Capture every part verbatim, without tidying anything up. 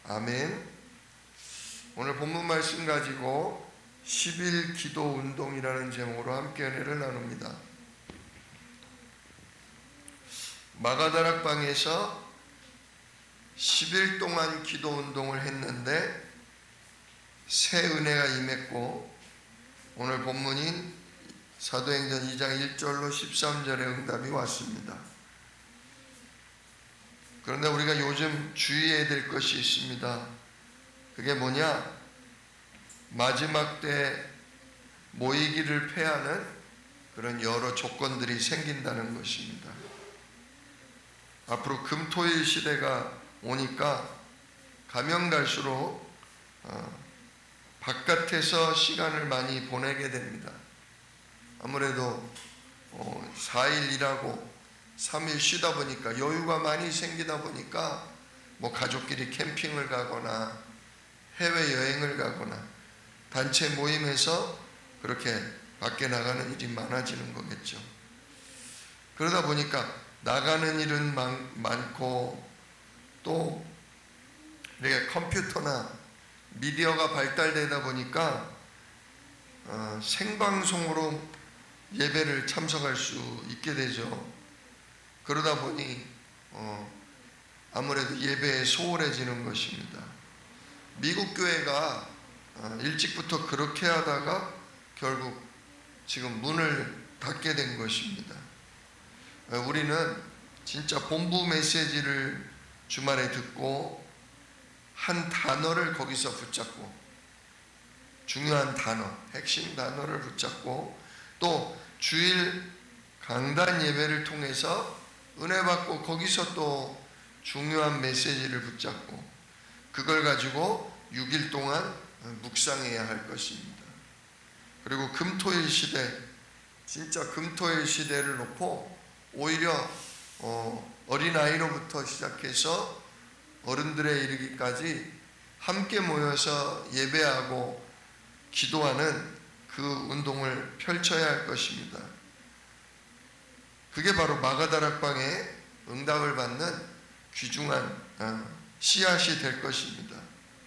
아멘. 오늘 본문 말씀 가지고 십 일 기도 운동이라는 제목으로 함께 은혜를 나눕니다. 마가다락방에서 십 일 동안 기도 운동을 했는데 새 은혜가 임했고, 오늘 본문인 사도행전 이 장 일 절로 십삼 절의 응답이 왔습니다. 그런데 우리가 요즘 주의해야 될 것이 있습니다. 그게 뭐냐? 마지막 때 모이기를 패하는 그런 여러 조건들이 생긴다는 것입니다. 앞으로 금토일 시대가 오니까 가면 갈수록 어, 바깥에서 시간을 많이 보내게 됩니다. 아무래도 어, 사 일 일하고 삼 일 쉬다 보니까 여유가 많이 생기다 보니까 뭐 가족끼리 캠핑을 가거나 해외여행을 가거나 단체 모임에서 그렇게 밖에 나가는 일이 많아지는 거겠죠. 그러다 보니까 나가는 일은 많, 많고 또 이렇게 컴퓨터나 미디어가 발달되다 보니까 어, 생방송으로 예배를 참석할 수 있게 되죠. 그러다 보니 어, 아무래도 예배에 소홀해지는 것입니다. 미국 교회가 어, 일찍부터 그렇게 하다가 결국 지금 문을 닫게 된 것입니다. 어, 우리는 진짜 본부 메시지를 주말에 듣고 한 단어를 거기서 붙잡고, 중요한 단어, 핵심 단어를 붙잡고, 또 주일 강단 예배를 통해서 은혜 받고 거기서 또 중요한 메시지를 붙잡고 그걸 가지고 육 일 동안 묵상해야 할 것입니다. 그리고 금토일 시대, 진짜 금토일 시대를 놓고 오히려 어, 어린아이로부터 시작해서 어른들에 이르기까지 함께 모여서 예배하고 기도하는 그 운동을 펼쳐야 할 것입니다. 그게 바로 마가다락방에 응답을 받는 귀중한 씨앗이 될 것입니다.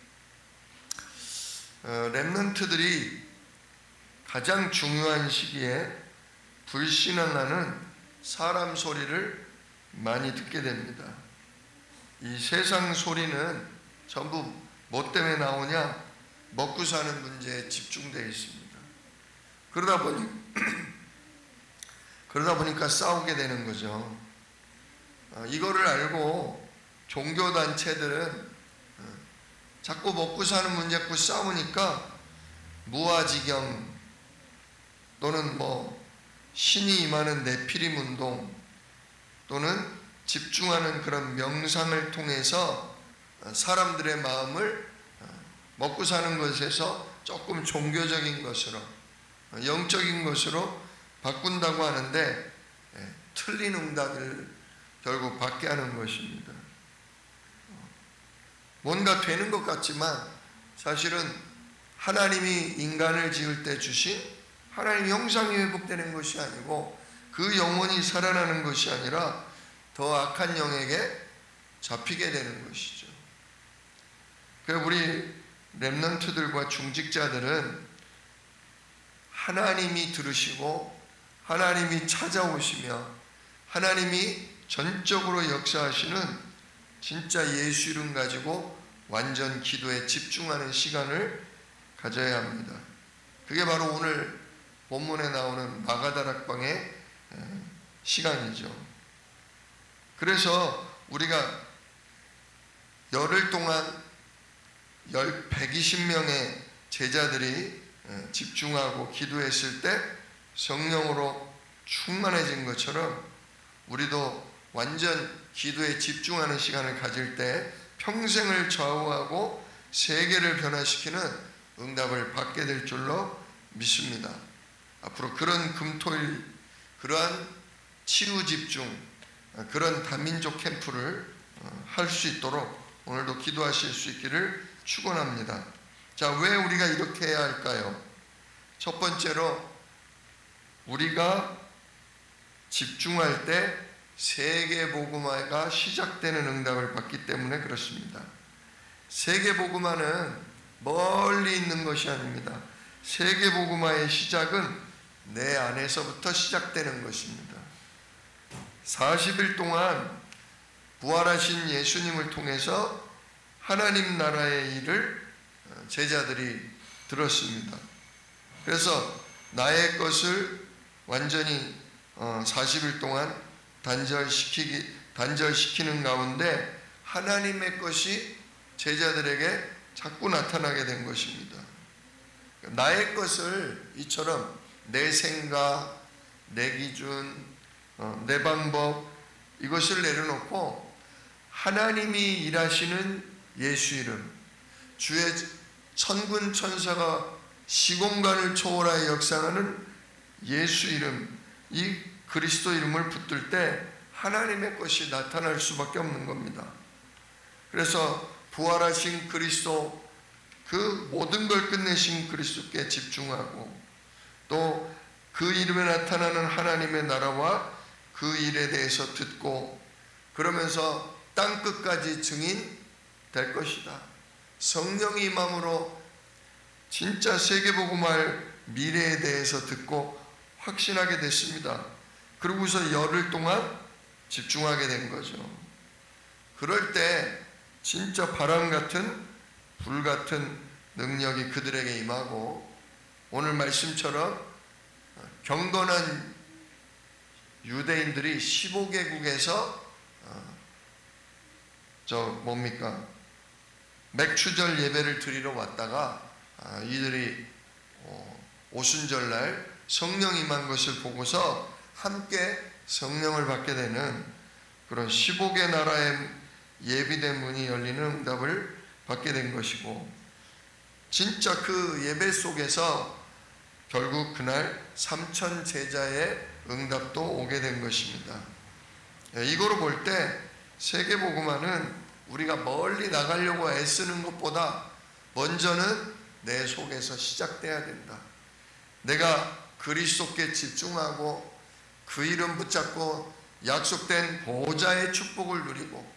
렘넌트들이 가장 중요한 시기에 불신앙하는 사람 소리를 많이 듣게 됩니다. 이 세상 소리는 전부 뭐 때문에 나오냐? 먹고 사는 문제에 집중되어 있습니다. 그러다 보니 그러다 보니까 싸우게 되는 거죠. 이거를 알고 종교단체들은 자꾸 먹고 사는 문제 갖고 싸우니까 무아지경 또는 뭐 신이 임하는 네피림 운동 또는 집중하는 그런 명상을 통해서 사람들의 마음을 먹고 사는 것에서 조금 종교적인 것으로, 영적인 것으로 바꾼다고 하는데 틀린 응답을 결국 받게 하는 것입니다. 뭔가 되는 것 같지만 사실은 하나님이 인간을 지을 때 주신 하나님의 형상이 회복되는 것이 아니고 그 영혼이 살아나는 것이 아니라 더 악한 영에게 잡히게 되는 것이죠. 그래서 우리 렘넌트들과 중직자들은 하나님이 들으시고 하나님이 찾아오시며 하나님이 전적으로 역사하시는 진짜 예수 이름 가지고 완전 기도에 집중하는 시간을 가져야 합니다. 그게 바로 오늘 본문에 나오는 마가다락방의 시간이죠. 그래서 우리가 열흘 동안 백이십 명의 제자들이 집중하고 기도했을 때 성령으로 충만해진 것처럼 우리도 완전 기도에 집중하는 시간을 가질 때 평생을 좌우하고 세계를 변화시키는 응답을 받게 될 줄로 믿습니다. 앞으로 그런 금토일, 그러한 치유 집중, 그런 다민족 캠프를 할 수 있도록 오늘도 기도하실 수 있기를 축원합니다. 자, 왜 우리가 이렇게 해야 할까요? 첫 번째로 우리가 집중할 때 세계복음화가 시작되는 응답을 받기 때문에 그렇습니다. 세계복음화는 멀리 있는 것이 아닙니다. 세계복음화의 시작은 내 안에서부터 시작되는 것입니다. 사십 일 동안 부활하신 예수님을 통해서 하나님 나라의 일을 제자들이 들었습니다. 그래서 나의 것을 완전히 사십 일 동안 단절시키기, 단절시키는 가운데 하나님의 것이 제자들에게 자꾸 나타나게 된 것입니다. 나의 것을 이처럼 내 생각, 내 기준, 내 방법 이것을 내려놓고 하나님이 일하시는 예수 이름, 주의 천군 천사가 시공간을 초월하여 역사하는 예수 이름, 이 그리스도 이름을 붙들 때 하나님의 것이 나타날 수밖에 없는 겁니다. 그래서 부활하신 그리스도, 그 모든 걸 끝내신 그리스도께 집중하고 또 그 이름에 나타나는 하나님의 나라와 그 일에 대해서 듣고 그러면서 땅끝까지 증인 될 것이다. 성령이 임함으로 진짜 세계복음화할 미래에 대해서 듣고 확신하게 됐습니다. 그러고서 열흘 동안 집중하게 된 거죠. 그럴 때 진짜 바람 같은 불 같은 능력이 그들에게 임하고 오늘 말씀처럼 경건한 유대인들이 십오 개국에서 저 뭡니까 맥추절 예배를 드리러 왔다가 이들이 오순절날 성령 임한 것을 보고서 함께 성령을 받게 되는 그런 십오 개 나라의 예비된 문이 열리는 응답을 받게 된 것이고, 진짜 그 예배 속에서 결국 그날 삼천 제자의 응답도 오게 된 것입니다. 이거로 볼 때 세계복음화는 우리가 멀리 나가려고 애쓰는 것보다 먼저는 내 속에서 시작돼야 된다. 내가 그리스도께 집중하고 그 이름 붙잡고 약속된 보호자의 축복을 누리고,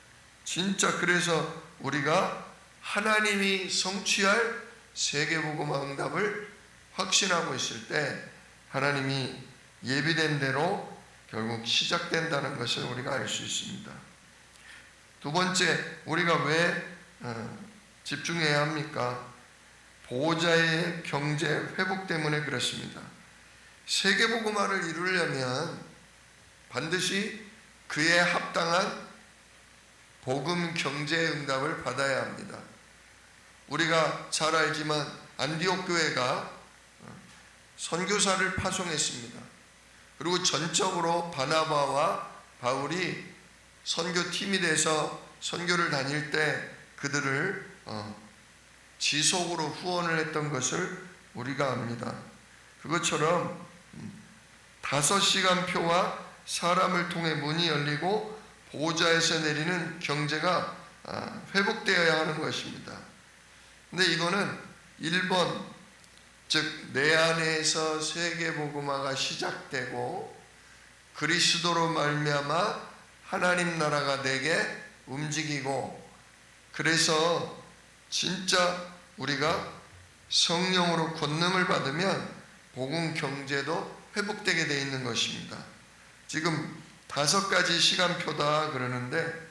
진짜 그래서 우리가 하나님이 성취할 세계복음화 응답을 확신하고 있을 때 하나님이 예비된 대로 결국 시작된다는 것을 우리가 알 수 있습니다. 두 번째, 우리가 왜 집중해야 합니까? 보호자의 경제 회복 때문에 그렇습니다. 세계복음화를 이루려면 반드시 그에 합당한 복음 경제의 응답을 받아야 합니다. 우리가 잘 알지만 안디옥 교회가 선교사를 파송했습니다. 그리고 전적으로 바나바와 바울이 선교팀이 돼서 선교를 다닐 때 그들을 지속으로 후원을 했던 것을 우리가 압니다. 그것처럼 다섯 시간표와 사람을 통해 문이 열리고 보호자에서 내리는 경제가 회복되어야 하는 것입니다. 근데 이거는 일 번, 즉 내 안에서 세계복음화가 시작되고 그리스도로 말미암아 하나님 나라가 내게 움직이고, 그래서 진짜 우리가 성령으로 권능을 받으면 복음 경제도 회복되게 되어 있는 것입니다. 지금 다섯 가지 시간표다 그러는데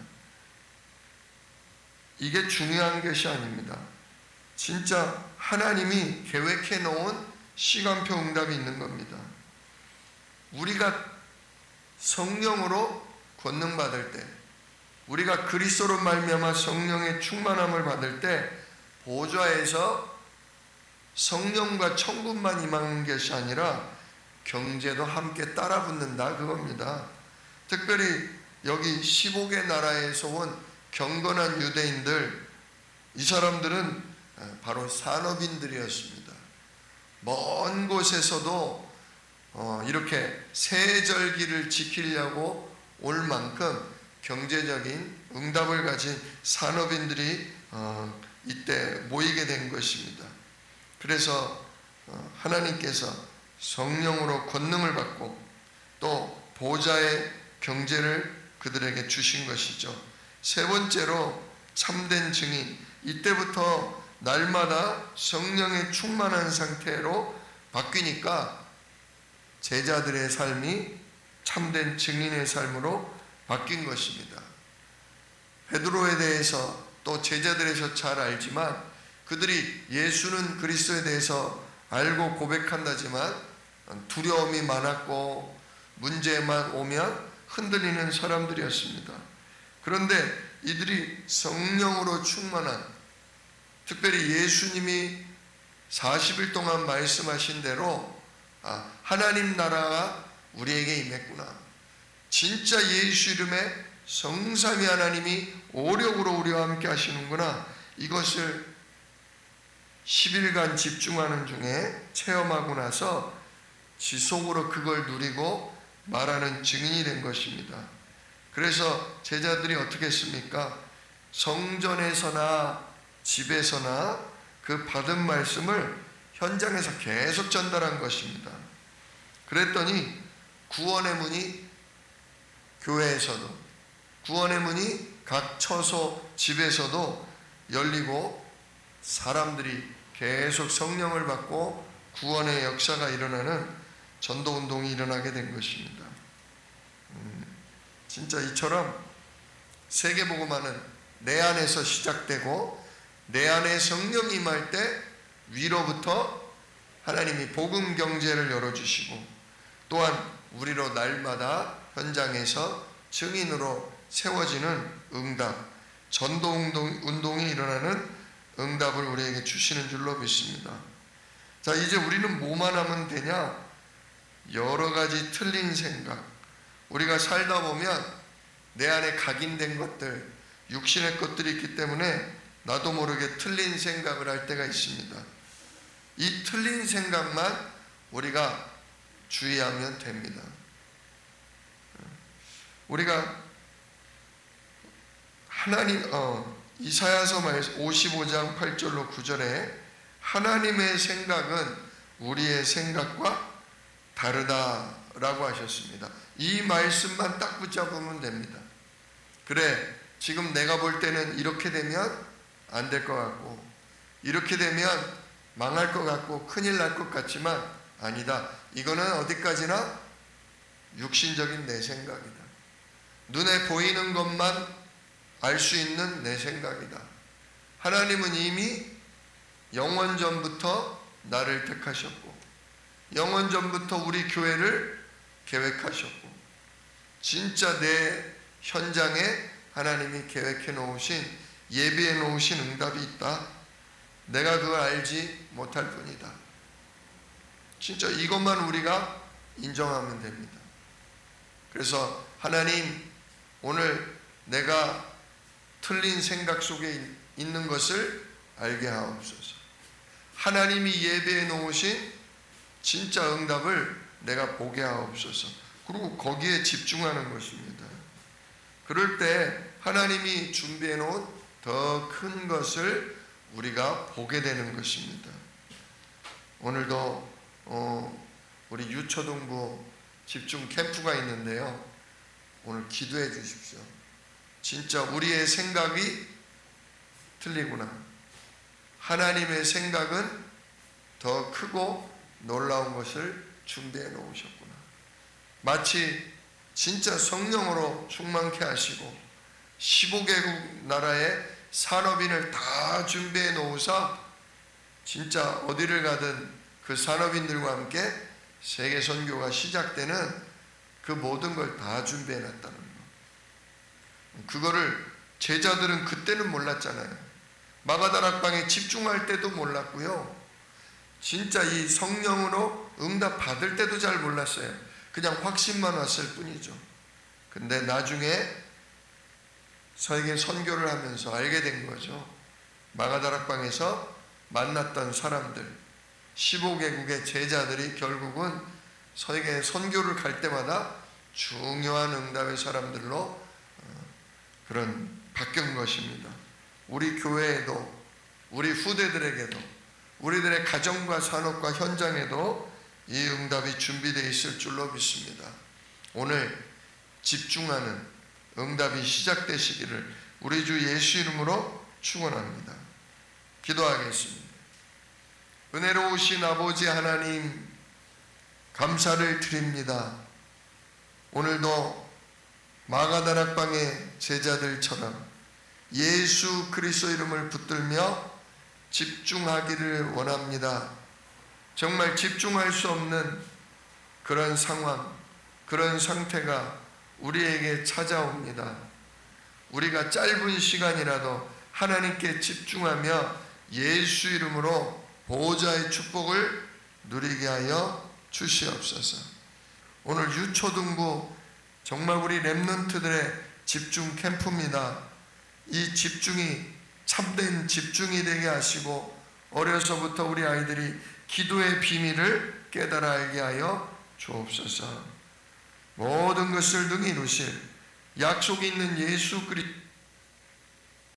이게 중요한 것이 아닙니다. 진짜 하나님이 계획해 놓은 시간표 응답이 있는 겁니다. 우리가 성령으로 권능 받을 때, 우리가 그리스도로 말미암아 성령의 충만함을 받을 때 보좌에서 성령과 천국만 임하는 것이 아니라 경제도 함께 따라 붙는다 그겁니다. 특별히 여기 십오 개 나라에서 온 경건한 유대인들, 이 사람들은 바로 산업인들이었습니다. 먼 곳에서도 이렇게 세절기를 지키려고 올 만큼 경제적인 응답을 가진 산업인들이 이때 모이게 된 것입니다. 그래서 하나님께서 성령으로 권능을 받고 또 보호자의 경제를 그들에게 주신 것이죠. 세 번째로 참된 증인, 이때부터 날마다 성령의 충만한 상태로 바뀌니까 제자들의 삶이 참된 증인의 삶으로 바뀐 것입니다. 베드로에 대해서 또 제자들에서 잘 알지만 그들이 예수는 그리스도에 대해서 알고 고백한다지만 두려움이 많았고 문제만 오면 흔들리는 사람들이었습니다. 그런데 이들이 성령으로 충만한, 특별히 예수님이 사십 일 동안 말씀하신 대로 아, 하나님 나라가 우리에게 임했구나, 진짜 예수 이름에 성삼위 하나님이 오력으로 우리와 함께 하시는구나, 이것을 십 일간 집중하는 중에 체험하고 나서 지속으로 그걸 누리고 말하는 증인이 된 것입니다. 그래서 제자들이 어떻게 했습니까? 성전에서나 집에서나 그 받은 말씀을 현장에서 계속 전달한 것입니다. 그랬더니 구원의 문이 교회에서도, 구원의 문이 각 처소 집에서도 열리고 사람들이 계속 성령을 받고 구원의 역사가 일어나는 전도운동이 일어나게 된 것입니다. 음, 진짜 이처럼 세계복음화는 내 안에서 시작되고 내 안에 성령이 임할 때 위로부터 하나님이 복음 경제를 열어주시고 또한 우리로 날마다 현장에서 증인으로 세워지는 응답, 전도운동이 일어나는 응답을 우리에게 주시는 줄로 믿습니다. 자, 이제 우리는 뭐만 하면 되냐? 여러 가지 틀린 생각, 우리가 살다 보면 내 안에 각인된 것들, 육신의 것들이 있기 때문에 나도 모르게 틀린 생각을 할 때가 있습니다. 이 틀린 생각만 우리가 주의하면 됩니다. 우리가 하나님 어, 이사야서 오십오 장 팔 절로 구 절에 하나님의 생각은 우리의 생각과 다르다라고 하셨습니다. 이 말씀만 딱 붙잡으면 됩니다. 그래, 지금 내가 볼 때는 이렇게 되면 안 될 것 같고 이렇게 되면 망할 것 같고 큰일 날 것 같지만 아니다. 이거는 어디까지나 육신적인 내 생각이다. 눈에 보이는 것만 알 수 있는 내 생각이다. 하나님은 이미 영원전부터 나를 택하셨고 영원전부터 우리 교회를 계획하셨고 진짜 내 현장에 하나님이 계획해 놓으신, 예비해 놓으신 응답이 있다. 내가 그걸 알지 못할 뿐이다. 진짜 이것만 우리가 인정하면 됩니다. 그래서 하나님, 오늘 내가 틀린 생각 속에 있는 것을 알게 하옵소서. 하나님이 예배해 놓으신 진짜 응답을 내가 보게 하옵소서. 그리고 거기에 집중하는 것입니다. 그럴 때 하나님이 준비해 놓은 더 큰 것을 우리가 보게 되는 것입니다. 오늘도 어, 우리 유초등부 집중 캠프가 있는데요. 오늘 기도해 주십시오. 진짜 우리의 생각이 틀리구나. 하나님의 생각은 더 크고 놀라운 것을 준비해 놓으셨구나. 마치 진짜 성령으로 충만케 하시고 십오 개국 나라의 산업인을 다 준비해 놓으사 진짜 어디를 가든 그 산업인들과 함께 세계 선교가 시작되는 그 모든 걸 다 준비해 놨다는 거. 그거를 제자들은 그때는 몰랐잖아요. 마가다락방에 집중할 때도 몰랐고요. 진짜 이 성령으로 응답 받을 때도 잘 몰랐어요. 그냥 확신만 왔을 뿐이죠. 근데 나중에 저에게 선교를 하면서 알게 된 거죠. 마가다락방에서 만났던 사람들, 십오 개국의 제자들이 결국은 저에게 선교를 갈 때마다 중요한 응답의 사람들로 그런 바뀐 것입니다. 우리 교회에도, 우리 후대들에게도, 우리들의 가정과 산업과 현장에도 이 응답이 준비되어 있을 줄로 믿습니다. 오늘 집중하는 응답이 시작되시기를 우리 주 예수 이름으로 축원합니다. 기도하겠습니다. 은혜로우신 아버지 하나님, 감사를 드립니다. 오늘도 마가다락방의 제자들처럼 예수 그리스도 이름을 붙들며 집중하기를 원합니다. 정말 집중할 수 없는 그런 상황, 그런 상태가 우리에게 찾아옵니다. 우리가 짧은 시간이라도 하나님께 집중하며 예수 이름으로 보호자의 축복을 누리게 하여 주시옵소서. 오늘 유초등부 정말 우리 렘넌트들의 집중 캠프입니다. 이 집중이 참된 집중이 되게 하시고 어려서부터 우리 아이들이 기도의 비밀을 깨달아 알게 하여 주옵소서. 모든 것을 능히 이루실 약속이 있는 예수 그리스도